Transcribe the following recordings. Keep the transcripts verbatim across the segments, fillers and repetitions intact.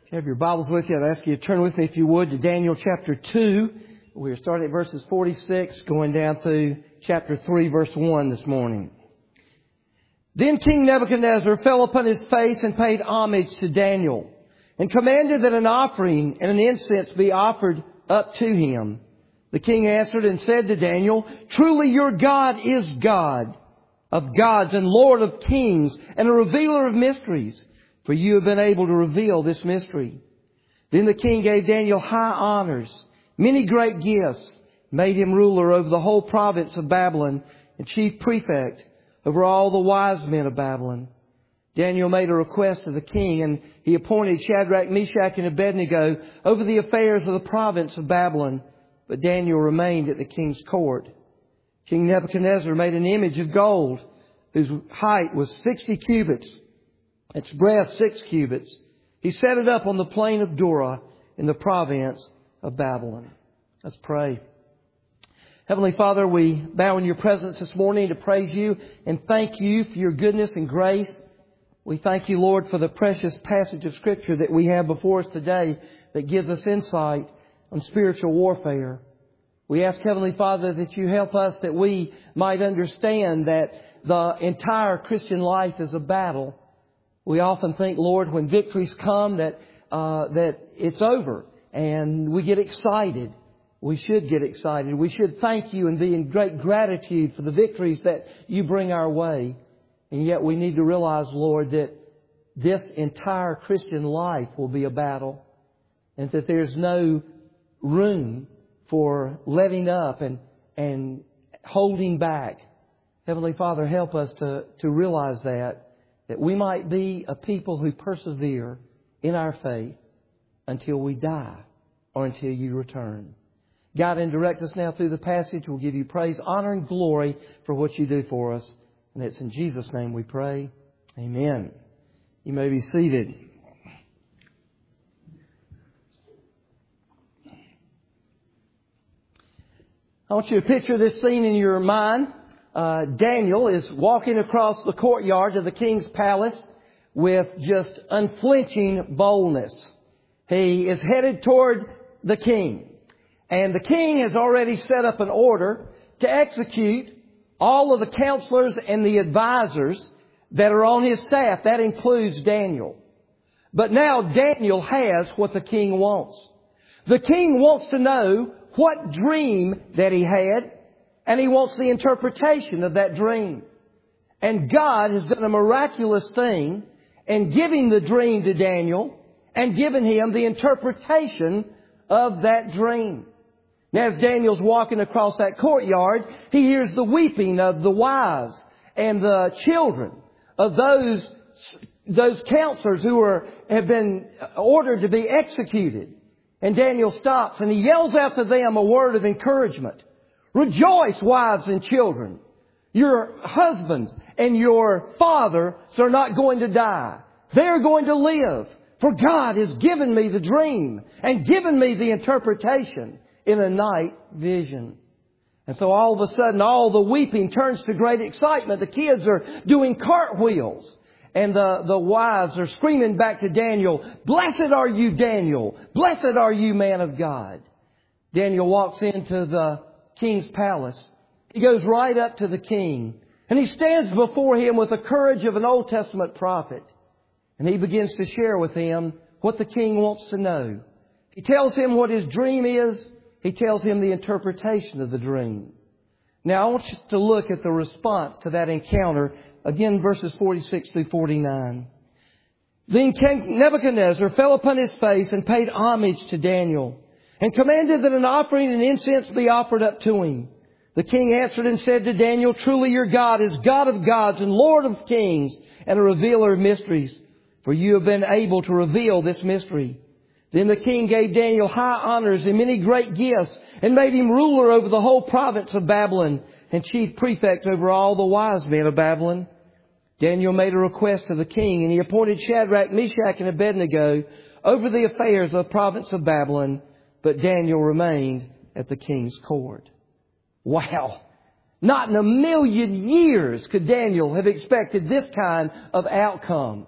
If you have your Bibles with you, I'd ask you to turn with me, if you would, to Daniel chapter two. We're starting at verses forty-six, going down through chapter three, verse one this morning. Then King Nebuchadnezzar fell upon his face and paid homage to Daniel, and commanded that an offering and an incense be offered up to him. The king answered and said to Daniel, "Truly your God is God of gods and Lord of kings and a revealer of mysteries. For you have been able to reveal this mystery." Then the king gave Daniel high honors, many great gifts, made him ruler over the whole province of Babylon and chief prefect over all the wise men of Babylon. Daniel made a request to the king, and he appointed Shadrach, Meshach, and Abednego over the affairs of the province of Babylon. But Daniel remained at the king's court. King Nebuchadnezzar made an image of gold whose height was sixty cubits, its breadth six cubits. He set it up on the plain of Dura in the province of Babylon. Let's pray. Heavenly Father, we bow in your presence this morning to praise you and thank you for your goodness and grace. We thank you, Lord, for the precious passage of Scripture that we have before us today that gives us insight on spiritual warfare. We ask, Heavenly Father, that you help us that we might understand that the entire Christian life is a battle. We often think, Lord, when victories come that uh, that it's over and we get excited. We should get excited. We should thank you and be in great gratitude for the victories that you bring our way. And yet we need to realize, Lord, that this entire Christian life will be a battle and that there's no room for letting up and, and holding back. Heavenly Father, help us to, to realize that, that we might be a people who persevere in our faith until we die or until you return. Guide and direct us now through the passage. We'll give you praise, honor, and glory for what you do for us. And it's in Jesus' name we pray. Amen. You may be seated. I want you to picture this scene in your mind. Uh, Daniel is walking across the courtyard of the king's palace with just unflinching boldness. He is headed toward the king. And the king has already set up an order to execute all of the counselors and the advisors that are on his staff. That includes Daniel. But now Daniel has what the king wants. The king wants to know what dream that he had, and he wants the interpretation of that dream. And God has done a miraculous thing in giving the dream to Daniel and giving him the interpretation of that dream. Now, as Daniel's walking across that courtyard, he hears the weeping of the wives and the children of those, those counselors who are, have been ordered to be executed. And Daniel stops and he yells out to them a word of encouragement. "Rejoice, wives and children. Your husbands and your fathers are not going to die. They're going to live. For God has given me the dream and given me the interpretation in a night vision." And so all of a sudden, all the weeping turns to great excitement. The kids are doing cartwheels. And the, the wives are screaming back to Daniel, "Blessed are you, Daniel. Blessed are you, man of God." Daniel walks into the king's palace. He goes right up to the king. And he stands before him with the courage of an Old Testament prophet. And he begins to share with him what the king wants to know. He tells him what his dream is. He tells him the interpretation of the dream. Now, I want you to look at the response to that encounter. Again, verses forty-six through forty-nine. Then King Nebuchadnezzar fell upon his face and paid homage to Daniel, and commanded that an offering and incense be offered up to him. The king answered and said to Daniel, "Truly your God is God of gods and Lord of kings and a revealer of mysteries. For you have been able to reveal this mystery." Then the king gave Daniel high honors and many great gifts, and made him ruler over the whole province of Babylon and chief prefect over all the wise men of Babylon. Daniel made a request to the king, and he appointed Shadrach, Meshach, and Abednego over the affairs of the province of Babylon. But Daniel remained at the king's court. Wow! Not in a million years could Daniel have expected this kind of outcome.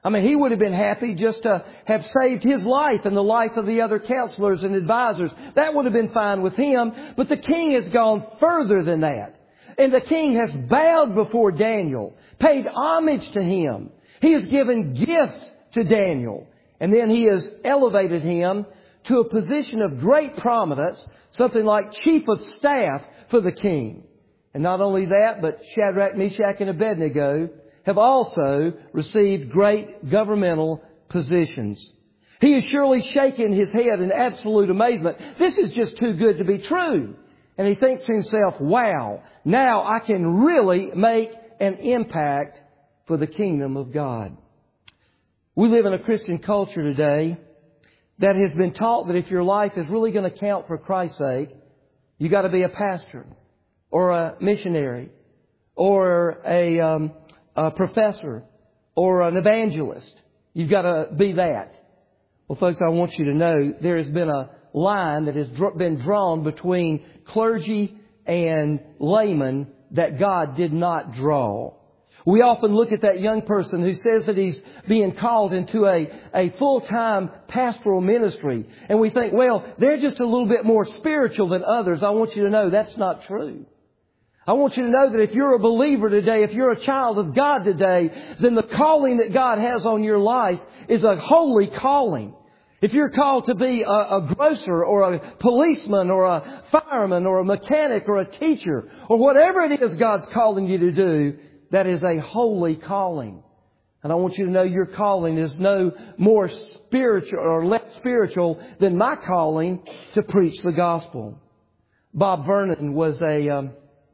I mean, he would have been happy just to have saved his life and the life of the other counselors and advisors. That would have been fine with him. But the king has gone further than that. And the king has bowed before Daniel, paid homage to him. He has given gifts to Daniel. And then he has elevated him to a position of great prominence, something like chief of staff for the king. And not only that, but Shadrach, Meshach, and Abednego have also received great governmental positions. He has surely shaken his head in absolute amazement. This is just too good to be true. And he thinks to himself, wow, now I can really make an impact for the kingdom of God. We live in a Christian culture today that has been taught that if your life is really going to count for Christ's sake, you got to be a pastor or a missionary or a, um, a professor or an evangelist. You've got to be that. Well, folks, I want you to know there has been a line that has been drawn between clergy and laymen that God did not draw. We often look at that young person who says that he's being called into a, a full-time pastoral ministry. And we think, well, they're just a little bit more spiritual than others. I want you to know that's not true. I want you to know that if you're a believer today, if you're a child of God today, then the calling that God has on your life is a holy calling. If you're called to be a, a grocer or a policeman or a fireman or a mechanic or a teacher or whatever it is God's calling you to do, that is a holy calling. And I want you to know your calling is no more spiritual or less spiritual than my calling to preach the gospel. Bob Vernon was a, um,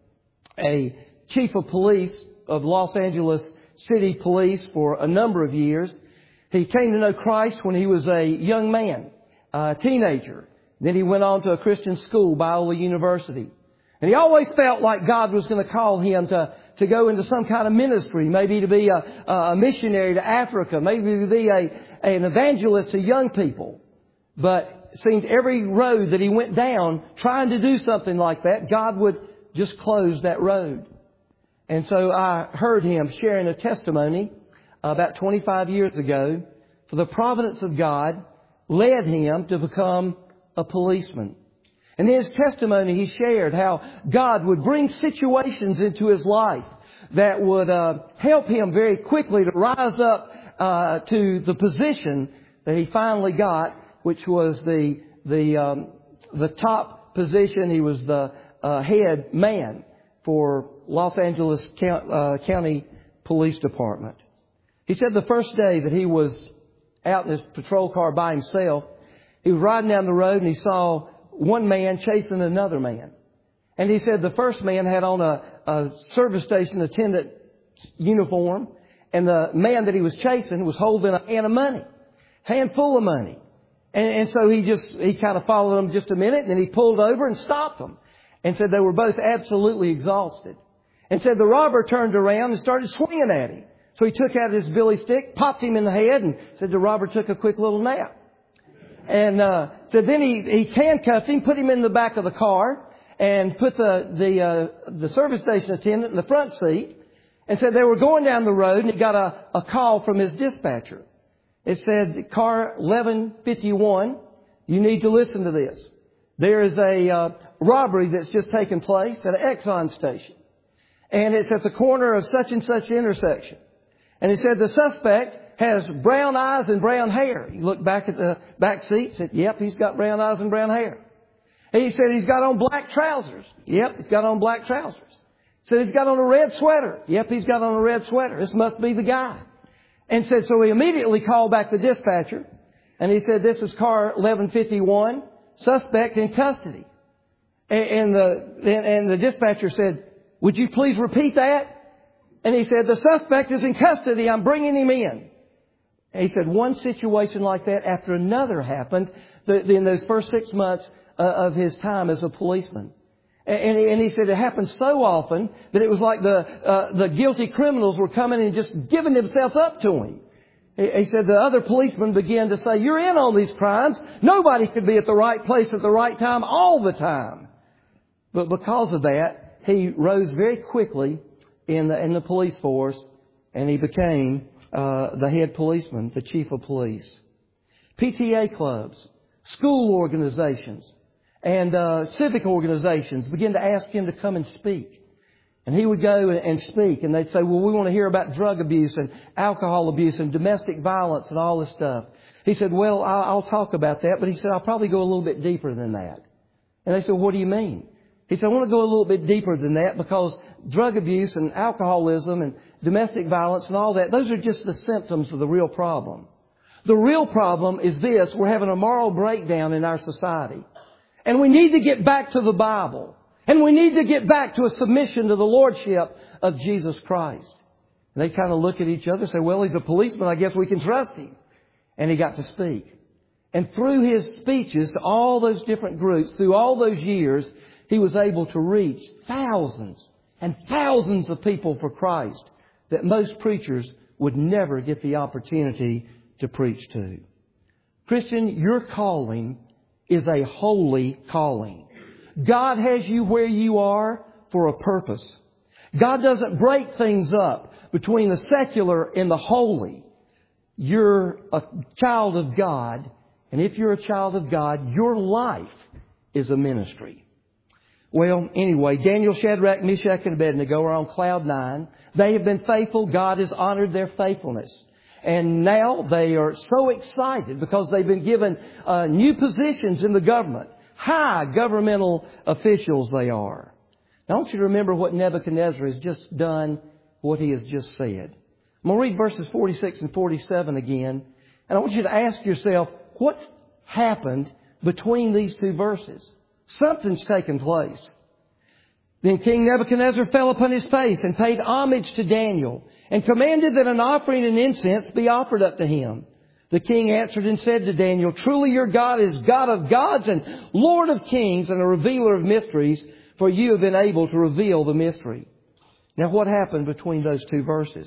a chief of police of Los Angeles City Police for a number of years. He came to know Christ when he was a young man, a teenager. Then he went on to a Christian school, Biola University. And he always felt like God was going to call him to, to go into some kind of ministry, maybe to be a, a missionary to Africa, maybe to be a, an evangelist to young people. But it seemed every road that he went down trying to do something like that, God would just close that road. And so I heard him sharing a testimony about twenty-five years ago, for the providence of God led him to become a policeman. And in his testimony, he shared how God would bring situations into his life that would uh, help him very quickly to rise up uh, to the position that he finally got, which was the the um, the top position. He was the uh, head man for Los Angeles County Police Department. He said the first day that he was out in his patrol car by himself, he was riding down the road and he saw one man chasing another man. And he said the first man had on a, a service station attendant uniform, and the man that he was chasing was holding a hand of money, handful of money. And, and so he just, he kind of followed them just a minute, and then he pulled over and stopped them and said they were both absolutely exhausted. And said the robber turned around and started swinging at him. So he took out his billy stick, popped him in the head, and said the robber took a quick little nap. And uh, so then he, he handcuffed him, put him in the back of the car, and put the the, uh, the service station attendant in the front seat, and said they were going down the road, and he got a, a call from his dispatcher. It said, car eleven fifty-one, you need to listen to this. There is a uh, robbery that's just taken place at an Exxon station. And it's at the corner of such and such intersection. And he said the suspect has brown eyes and brown hair. He looked back at the back seat, said, yep, he's got brown eyes and brown hair. And he said he's got on black trousers. Yep, he's got on black trousers. Said he's got on a red sweater. Yep, he's got on a red sweater. This must be the guy. And said, so he immediately called back the dispatcher. And he said, this is car eleven fifty-one, suspect in custody. And, and the and the dispatcher said, would you please repeat that? And he said, the suspect is in custody. I'm bringing him in. And he said, one situation like that after another happened in those first six months of his time as a policeman. And he, and he said it happened so often that it was like the uh, the guilty criminals were coming and just giving themselves up to him. He said the other policemen began to say, you're in on these crimes. Nobody could be at the right place at the right time all the time. But because of that, he rose very quickly in the, in the police force, and he became uh, the head policeman, the chief of police. P T A clubs, school organizations, and uh, civic organizations began to ask him to come and speak. And he would go and speak, and they'd say, well, we want to hear about drug abuse and alcohol abuse and domestic violence and all this stuff. He said, well, I'll talk about that, but he said, I'll probably go a little bit deeper than that. And they said, what do you mean? He said, I want to go a little bit deeper than that because drug abuse and alcoholism and domestic violence and all that, those are just the symptoms of the real problem. The real problem is this: we're having a moral breakdown in our society. And we need to get back to the Bible. And we need to get back to a submission to the Lordship of Jesus Christ. And they kind of look at each other and say, well, he's a policeman. I guess we can trust him. And he got to speak. And through his speeches to all those different groups, through all those years, he was able to reach thousands and thousands of people for Christ that most preachers would never get the opportunity to preach to. Christian, your calling is a holy calling. God has you where you are for a purpose. God doesn't break things up between the secular and the holy. You're a child of God, and if you're a child of God, your life is a ministry. Well, anyway, Daniel, Shadrach, Meshach, and Abednego are on cloud nine. They have been faithful. God has honored their faithfulness. And now they are so excited because they've been given uh, new positions in the government. High governmental officials they are. Now I want you to remember what Nebuchadnezzar has just done, what he has just said. I'm going to read verses forty-six and forty-seven again. And I want you to ask yourself, what's happened between these two verses? Something's taken place. Then King Nebuchadnezzar fell upon his face and paid homage to Daniel and commanded that an offering and incense be offered up to him. The king answered and said to Daniel, truly your God is God of gods and Lord of kings and a revealer of mysteries, for you have been able to reveal the mystery. Now what happened between those two verses?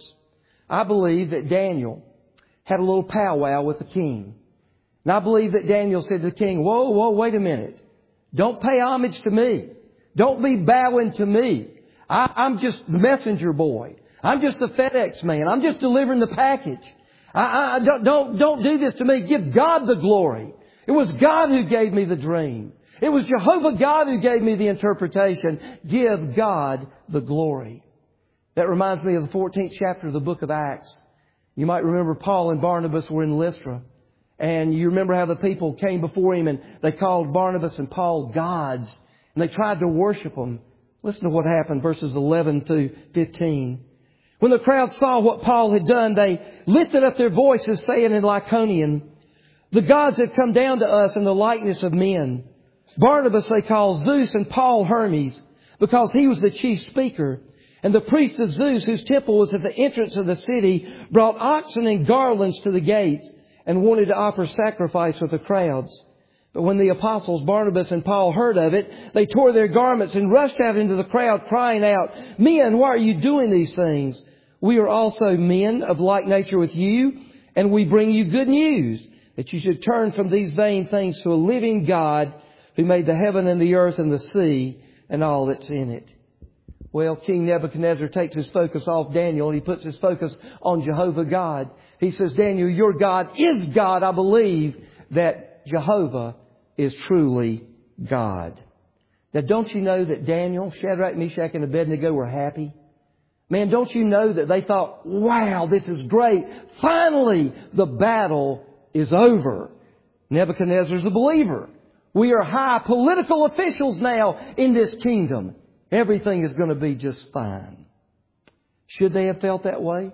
I believe that Daniel had a little powwow with the king. And I believe that Daniel said to the king, whoa, whoa, wait a minute. Don't pay homage to me. Don't be bowing to me. I, I'm just the messenger boy. I'm just the FedEx man. I'm just delivering the package. I, I, don't, don't, don't do this to me. Give God the glory. It was God who gave me the dream. It was Jehovah God who gave me the interpretation. Give God the glory. That reminds me of the fourteenth chapter of the book of Acts. You might remember Paul and Barnabas were in Lystra. And you remember how the people came before him and they called Barnabas and Paul gods. And they tried to worship them. Listen to what happened, verses eleven through fifteen. When the crowd saw what Paul had done, they lifted up their voices, saying in Lycaonian, the gods have come down to us in the likeness of men. Barnabas they called Zeus and Paul Hermes, because he was the chief speaker. And the priest of Zeus, whose temple was at the entrance of the city, brought oxen and garlands to the gates and wanted to offer sacrifice with the crowds. But when the apostles Barnabas and Paul heard of it, they tore their garments and rushed out into the crowd, crying out, men, why are you doing these things? We are also men of like nature with you, and we bring you good news, that you should turn from these vain things to a living God who made the heaven and the earth and the sea and all that's in it. Well, King Nebuchadnezzar takes his focus off Daniel and he puts his focus on Jehovah God. He says, Daniel, your God is God. I believe that Jehovah is truly God. Now, don't you know that Daniel, Shadrach, Meshach, and Abednego were happy? Man, don't you know that they thought, wow, this is great. Finally, the battle is over. Nebuchadnezzar's a believer. We are high political officials now in this kingdom. Everything is going to be just fine. Should they have felt that way?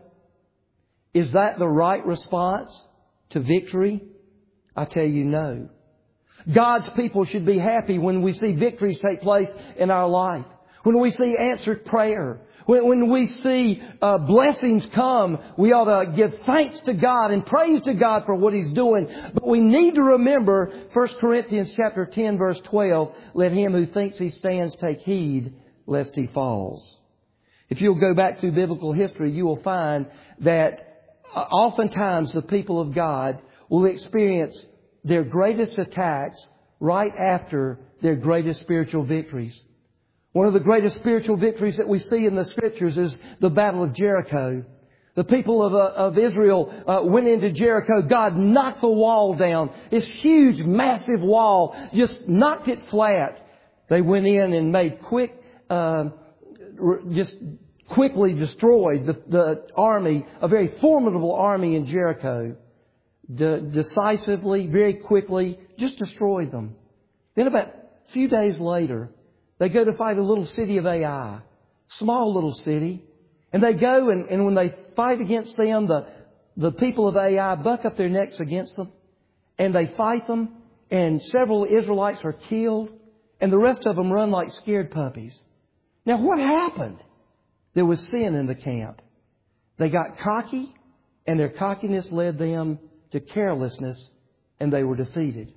Is that the right response to victory? I tell you, no. God's people should be happy when we see victories take place in our life. When we see answered prayer. When, when we see uh, blessings come, we ought to give thanks to God and praise to God for what He's doing. But we need to remember First Corinthians chapter ten, verse twelve, let him who thinks he stands take heed lest he falls. If you'll go back through biblical history, you will find that uh, oftentimes the people of God will experience their greatest attacks right after their greatest spiritual victories. One of the greatest spiritual victories that we see in the Scriptures is the Battle of Jericho. The people of, uh, of Israel uh, went into Jericho. God knocked the wall down. This huge, massive wall, just knocked it flat. They went in and made quick, uh, just quickly destroyed the, the army, a very formidable army in Jericho. De- decisively, very quickly, just destroyed them. Then about a few days later, they go to fight a little city of Ai, small little city. And they go and, and when they fight against them, the, the people of Ai buck up their necks against them. And they fight them. And several Israelites are killed. And the rest of them run like scared puppies. Now what happened? There was sin in the camp. They got cocky. And their cockiness led them to carelessness. And they were defeated.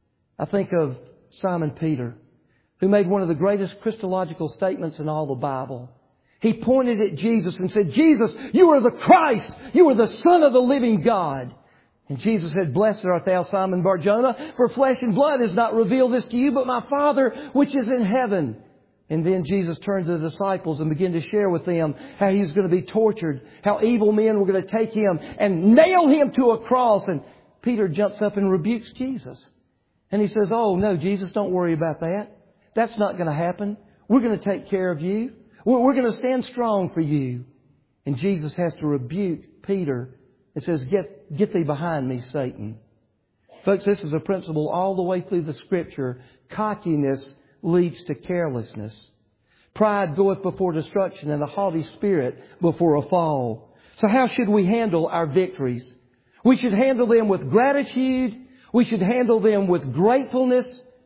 I think of Simon Peter, who made one of the greatest Christological statements in all the Bible. He pointed at Jesus and said, Jesus, you are the Christ. You are the Son of the living God. And Jesus said, Blessed art thou, Simon Bar-Jonah, for flesh and blood has not revealed this to you, but my Father which is in heaven. And then Jesus turned to the disciples and began to share with them how He was going to be tortured, how evil men were going to take Him and nail Him to a cross. And Peter jumps up and rebukes Jesus. And he says, Oh, no, Jesus, don't worry about that. That's not going to happen. We're going to take care of you. We're going to stand strong for you. And Jesus has to rebuke Peter and says, get, get thee behind me, Satan. Folks, this is a principle all the way through the Scripture. Cockiness leads to carelessness. Pride goeth before destruction, and a haughty spirit before a fall. So how should we handle our victories? We should handle them with gratitude. We should handle them with gratefulness.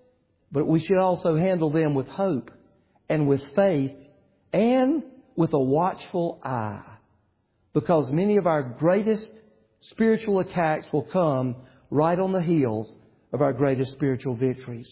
But we should also handle them with hope and with faith and with a watchful eye. Because many of our greatest spiritual attacks will come right on the heels of our greatest spiritual victories.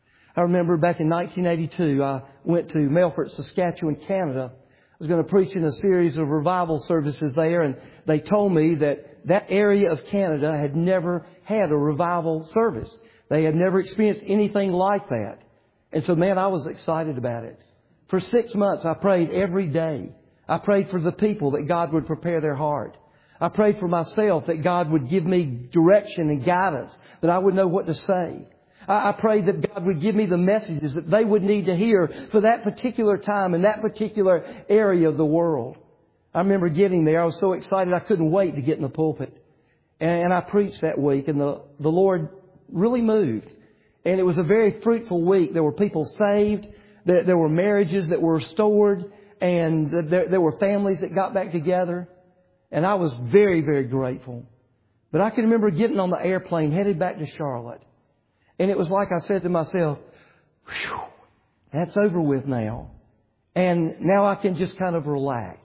I remember back in nineteen eighty-two, I went to Melfort, Saskatchewan, Canada. I was going to preach in a series of revival services there, and they told me that that area of Canada had never had a revival service. They had never experienced anything like that. And so, man, I was excited about it. For six months, I prayed every day. I prayed for the people that God would prepare their heart. I prayed for myself that God would give me direction and guidance, that I would know what to say. I prayed that God would give me the messages that they would need to hear for that particular time in that particular area of the world. I remember getting there. I was so excited I couldn't wait to get in the pulpit. And I preached that week, and the, the Lord really moved. And it was a very fruitful week. There were people saved. There, there were marriages that were restored. And there, there were families that got back together. And I was very, very grateful. But I can remember getting on the airplane headed back to Charlotte. And it was like I said to myself, whew, that's over with now. And now I can just kind of relax.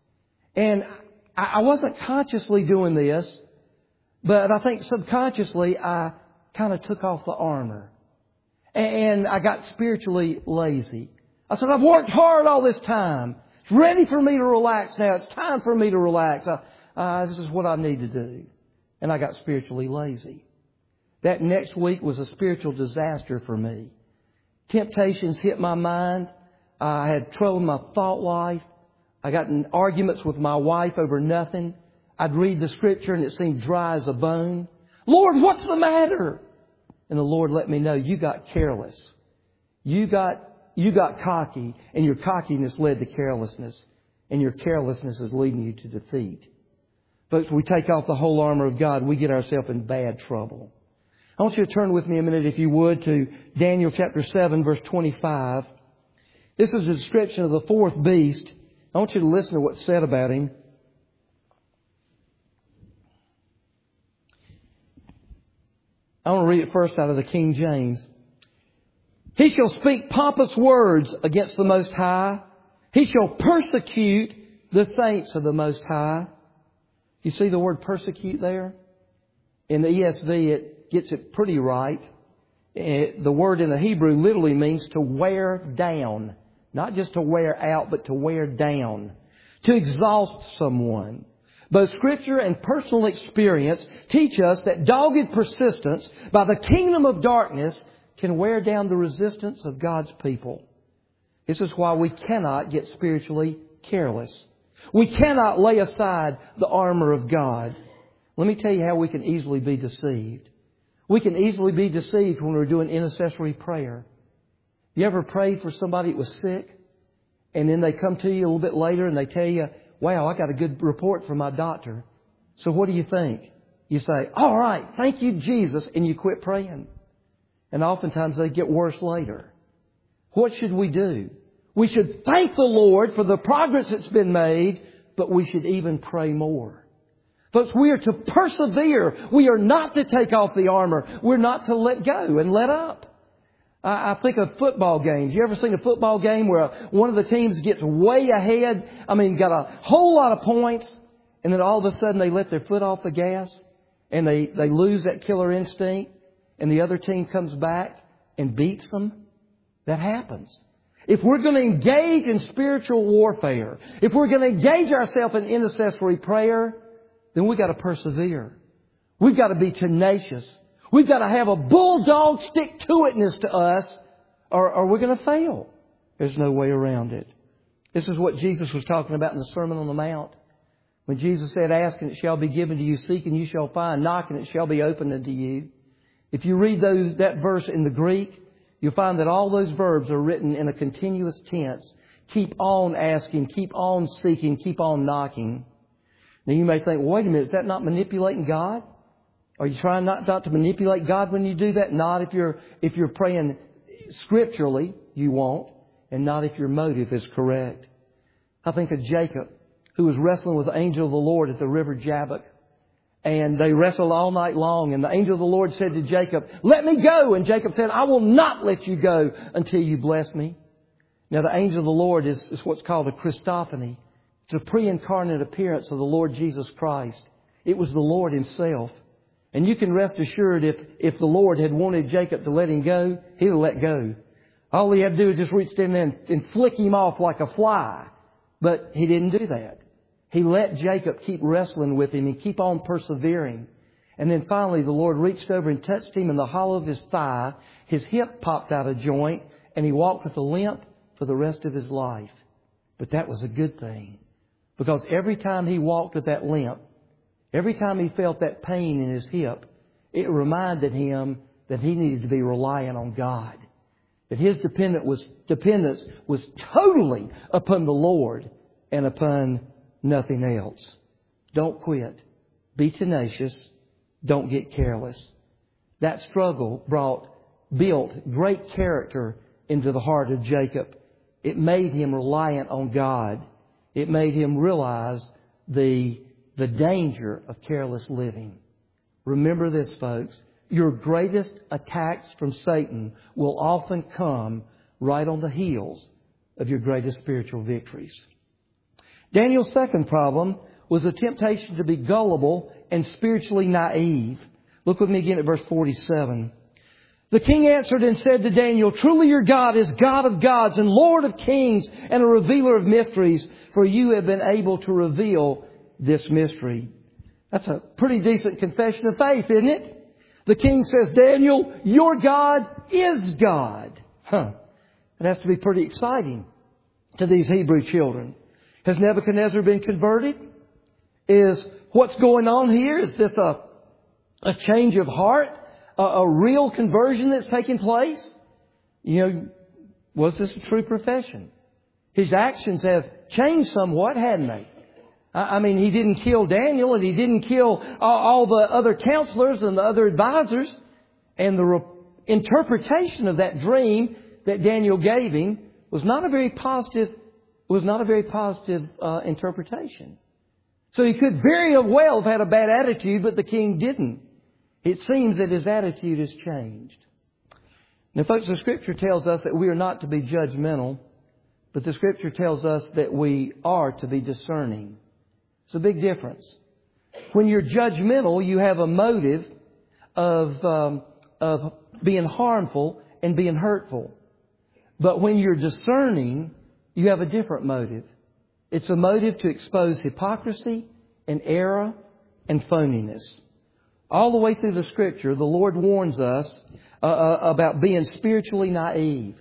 And I wasn't consciously doing this, but I think subconsciously I kind of took off the armor. And I got spiritually lazy. I said, I've worked hard all this time. It's ready for me to relax now. It's time for me to relax. I, uh, this is what I need to do. And I got spiritually lazy. That next week was a spiritual disaster for me. Temptations hit my mind. I had trouble in my thought life. I got in arguments with my wife over nothing. I'd read the Scripture and it seemed dry as a bone. Lord, what's the matter? And the Lord let me know, you got careless. You got, you got cocky, and your cockiness led to carelessness. And your carelessness is leading you to defeat. Folks, we take off the whole armor of God, we get ourselves in bad trouble. I want you to turn with me a minute, if you would, to Daniel chapter seven, verse twenty-five. This is a description of the fourth beast. I want you to listen to what's said about him. I want to read it first out of the King James. He shall speak pompous words against the Most High. He shall persecute the saints of the Most High. You see the word persecute there? In the E S V, it gets it pretty right. It, the word in the Hebrew literally means to wear down. Not just to wear out, but to wear down. To exhaust someone. Both Scripture and personal experience teach us that dogged persistence by the kingdom of darkness can wear down the resistance of God's people. This is why we cannot get spiritually careless. We cannot lay aside the armor of God. Let me tell you how we can easily be deceived. We can easily be deceived when we're doing intercessory prayer. You ever prayed for somebody that was sick? And then they come to you a little bit later and they tell you, wow, I got a good report from my doctor. So what do you think? You say, all right, thank you, Jesus. And you quit praying. And oftentimes they get worse later. What should we do? We should thank the Lord for the progress that's been made, but we should even pray more. Folks, we are to persevere. We are not to take off the armor. We're not to let go and let up. I, I think of football games. You ever seen a football game where one of the teams gets way ahead? I mean, got a whole lot of points, and then all of a sudden they let their foot off the gas, and they, they lose that killer instinct, and the other team comes back and beats them? That happens. If we're going to engage in spiritual warfare, if we're going to engage ourselves in intercessory prayer, then we've got to persevere. We've got to be tenacious. We've got to have a bulldog stick-to-itness to us, or, or we're going to fail. There's no way around it. This is what Jesus was talking about in the Sermon on the Mount. When Jesus said, ask and it shall be given to you, seek and you shall find, knock and it shall be opened unto you. If you read those that verse in the Greek, you'll find that all those verbs are written in a continuous tense. Keep on asking, keep on seeking, keep on knocking. Now you may think, wait a minute, is that not manipulating God? Are you trying not, not to manipulate God when you do that? Not if you're, if you're praying scripturally, you won't. And not if your motive is correct. I think of Jacob, who was wrestling with the angel of the Lord at the river Jabbok. And they wrestled all night long. And the angel of the Lord said to Jacob, let me go. And Jacob said, I will not let you go until you bless me. Now the angel of the Lord is, is what's called a Christophany. It's a pre-incarnate appearance of the Lord Jesus Christ. It was the Lord Himself. And you can rest assured if, if the Lord had wanted Jacob to let him go, He'd have let go. All he had to do was just reach in there and, and flick him off like a fly. But He didn't do that. He let Jacob keep wrestling with him and keep on persevering. And then finally the Lord reached over and touched him in the hollow of his thigh. His hip popped out of joint and he walked with a limp for the rest of his life. But that was a good thing. Because every time he walked with that limp, every time he felt that pain in his hip, it reminded him that he needed to be reliant on God. That his dependence was, dependence was totally upon the Lord and upon nothing else. Don't quit. Be tenacious. Don't get careless. That struggle brought, built great character into the heart of Jacob. It made him reliant on God. It made him realize the, the danger of careless living. Remember this, folks. Your greatest attacks from Satan will often come right on the heels of your greatest spiritual victories. Daniel's second problem was a temptation to be gullible and spiritually naive. Look with me again at verse forty-seven. The king answered and said to Daniel, truly your God is God of gods and Lord of kings and a revealer of mysteries, for you have been able to reveal this mystery. That's a pretty decent confession of faith, isn't it? The king says, Daniel, your God is God. Huh. It has to be pretty exciting to these Hebrew children. Has Nebuchadnezzar been converted? Is what's going on here? Is this a, a change of heart? A, a real conversion that's taking place? You know, was this a true profession? His actions have changed somewhat, hadn't they? I, I mean, he didn't kill Daniel and he didn't kill all, all the other counselors and the other advisors. And the re- interpretation of that dream that Daniel gave him was not a very positive was not a very positive uh, interpretation. So he could very well have had a bad attitude, but the king didn't. It seems that his attitude has changed. Now, folks, the Scripture tells us that we are not to be judgmental, but the Scripture tells us that we are to be discerning. It's a big difference. When you're judgmental, you have a motive of, um, of being harmful and being hurtful. But when you're discerning, you have a different motive. It's a motive to expose hypocrisy and error and phoniness. All the way through the Scripture, the Lord warns us uh, uh, about being spiritually naive.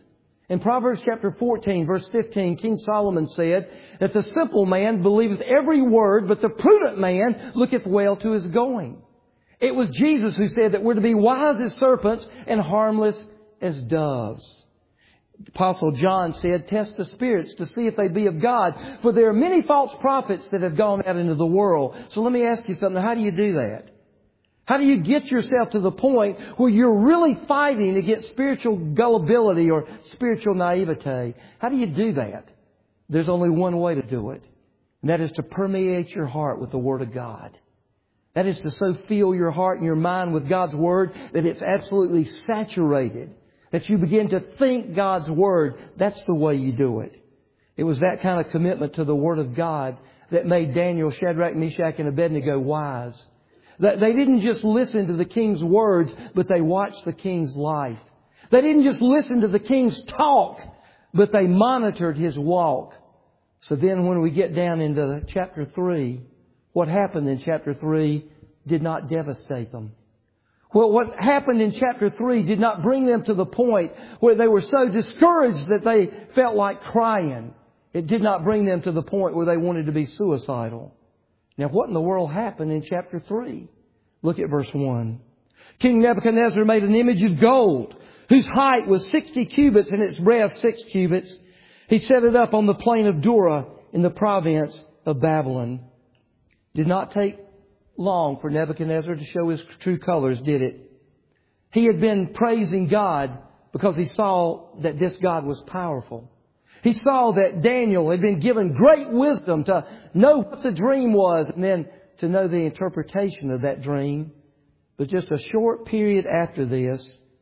In Proverbs chapter fourteen, verse fifteen, King Solomon said that the simple man believeth every word, but the prudent man looketh well to his going. It was Jesus who said that we're to be wise as serpents and harmless as doves. Apostle John said, test the spirits to see if they be of God, for there are many false prophets that have gone out into the world. So let me ask you something. How do you do that? How do you get yourself to the point where you're really fighting against spiritual gullibility or spiritual naivete? How do you do that? There's only one way to do it. And that is to permeate your heart with the Word of God. That is to so fill your heart and your mind with God's Word that it's absolutely saturated. That you begin to think God's Word. That's the way you do it. It was that kind of commitment to the Word of God that made Daniel, Shadrach, Meshach, and Abednego wise. They didn't just listen to the king's words, but they watched the king's life. They didn't just listen to the king's talk, but they monitored his walk. So then when we get down into chapter three, what happened in chapter three did not devastate them. Well, what happened in chapter three did not bring them to the point where they were so discouraged that they felt like crying. It did not bring them to the point where they wanted to be suicidal. Now, what in the world happened in chapter three? Look at verse one. King Nebuchadnezzar made an image of gold, whose height was sixty cubits and its breadth six cubits. He set it up on the plain of Dura in the province of Babylon. Did not take long for Nebuchadnezzar to show his true colors, did it? He had been praising God because he saw that this God was powerful. He saw that Daniel had been given great wisdom to know what the dream was and then to know the interpretation of that dream. But just a short period after this,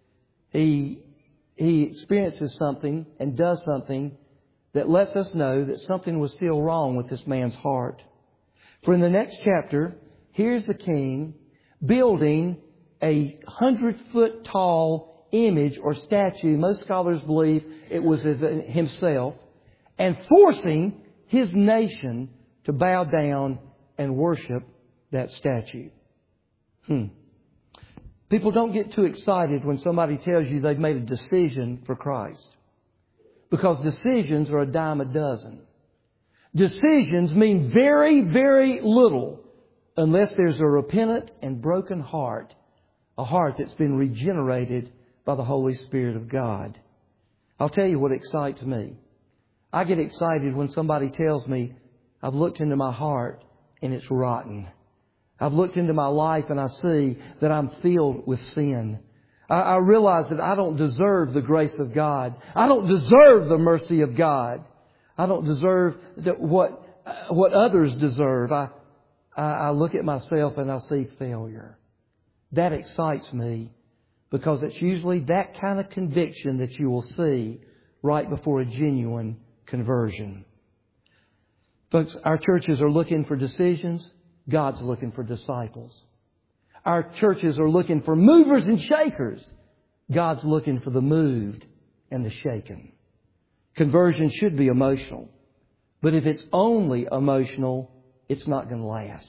he, he experiences something and does something that lets us know that something was still wrong with this man's heart. For in the next chapter, here's the king building a hundred foot tall image or statue. Most scholars believe it was of himself, and forcing his nation to bow down and worship that statue. Hmm. People don't get too excited when somebody tells you they've made a decision for Christ, because decisions are a dime a dozen. Decisions mean very, very little unless there's a repentant and broken heart, a heart that's been regenerated by the Holy Spirit of God. I'll tell you what excites me. I get excited when somebody tells me, I've looked into my heart and it's rotten. I've looked into my life and I see that I'm filled with sin. I, I realize that I don't deserve the grace of God. I don't deserve the mercy of God. I don't deserve the, what, what others deserve. I, I, I look at myself and I see failure. That excites me. Because it's usually that kind of conviction that you will see right before a genuine conversion. Folks, our churches are looking for decisions. God's looking for disciples. Our churches are looking for movers and shakers. God's looking for the moved and the shaken. Conversion should be emotional. But if it's only emotional, it's not going to last.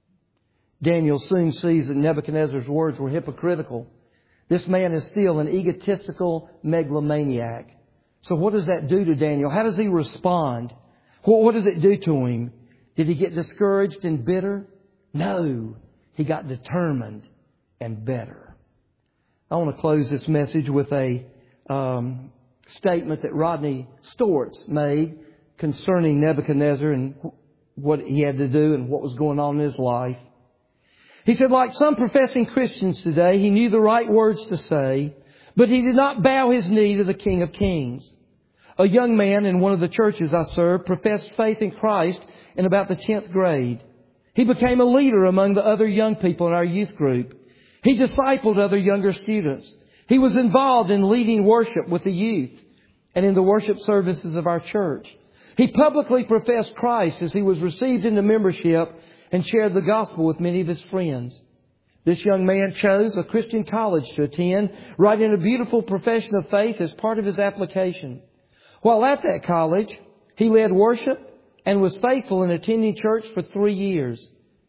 Daniel soon sees that Nebuchadnezzar's words were hypocritical. This man is still an egotistical megalomaniac. So what does that do to Daniel? How does he respond? What does it do to him? Did he get discouraged and bitter? No. He got determined and better. I want to close this message with a um, statement that Rodney Stortz made concerning Nebuchadnezzar and what he had to do and what was going on in his life. He said, like some professing Christians today, he knew the right words to say, but he did not bow his knee to the King of Kings. A young man in one of the churches I served professed faith in Christ in about the tenth grade. He became a leader among the other young people in our youth group. He discipled other younger students. He was involved in leading worship with the youth and in the worship services of our church. He publicly professed Christ as he was received into membership and shared the gospel with many of his friends. This young man chose a Christian college to attend, writing a beautiful profession of faith as part of his application. While at that college, he led worship and was faithful in attending church for three years.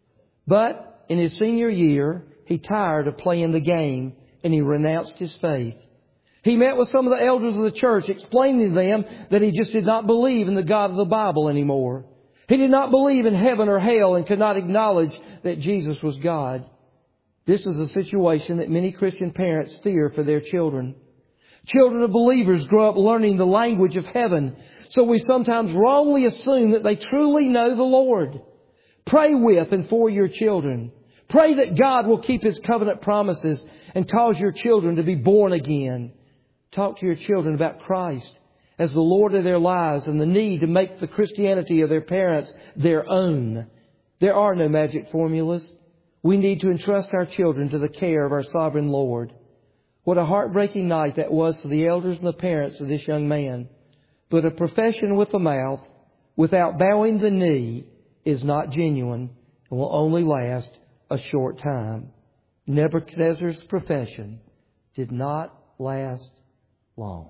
But in his senior year, he tired of playing the game and he renounced his faith. He met with some of the elders of the church, explaining to them that he just did not believe in the God of the Bible anymore. He did not believe in heaven or hell and could not acknowledge that Jesus was God. This is a situation that many Christian parents fear for their children. Children of believers grow up learning the language of heaven, so we sometimes wrongly assume that they truly know the Lord. Pray with and for your children. Pray that God will keep His covenant promises and cause your children to be born again. Talk to your children about Christ as the Lord of their lives and the need to make the Christianity of their parents their own. There are no magic formulas. We need to entrust our children to the care of our sovereign Lord. What a heartbreaking night that was for the elders and the parents of this young man. But a profession with the mouth without bowing the knee is not genuine and will only last a short time. Nebuchadnezzar's profession did not last long.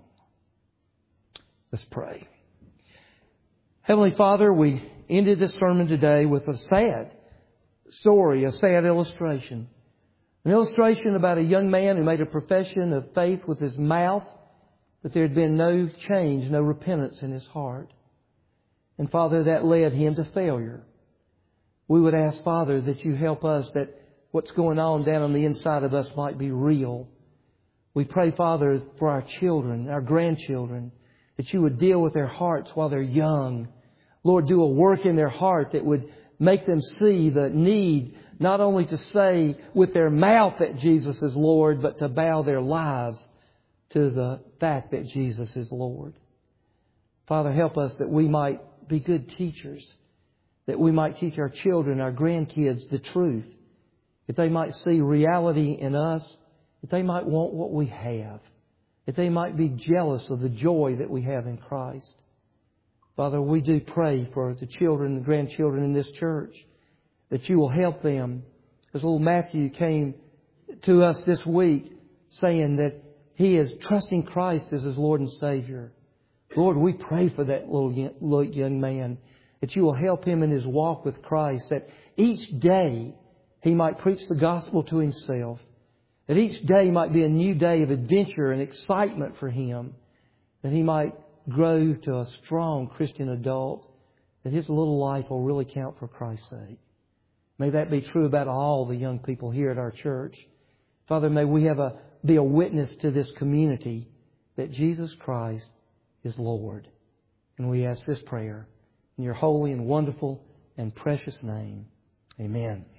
Let's pray. Heavenly Father, we ended this sermon today with a sad story, a sad illustration. An illustration about a young man who made a profession of faith with his mouth, but there had been no change, no repentance in his heart. And Father, that led him to failure. We would ask, Father, that you help us, that what's going on down on the inside of us might be real. We pray, Father, for our children, our grandchildren, that you would deal with their hearts while they're young. Lord, do a work in their heart that would make them see the need not only to say with their mouth that Jesus is Lord, but to bow their lives to the fact that Jesus is Lord. Father, help us that we might be good teachers, that we might teach our children, our grandkids, the truth, that they might see reality in us, that they might want what we have, that they might be jealous of the joy that we have in Christ. Father, we do pray for the children and grandchildren in this church, that you will help them. As little Matthew came to us this week saying that he is trusting Christ as his Lord and Savior. Lord, we pray for that little young man, that you will help him in his walk with Christ, that each day he might preach the gospel to himself, that each day might be a new day of adventure and excitement for him, that he might grow to a strong Christian adult, that his little life will really count for Christ's sake. May that be true about all the young people here at our church. Father, may we have a be a witness to this community that Jesus Christ is Lord. And we ask this prayer in your holy and wonderful and precious name. Amen.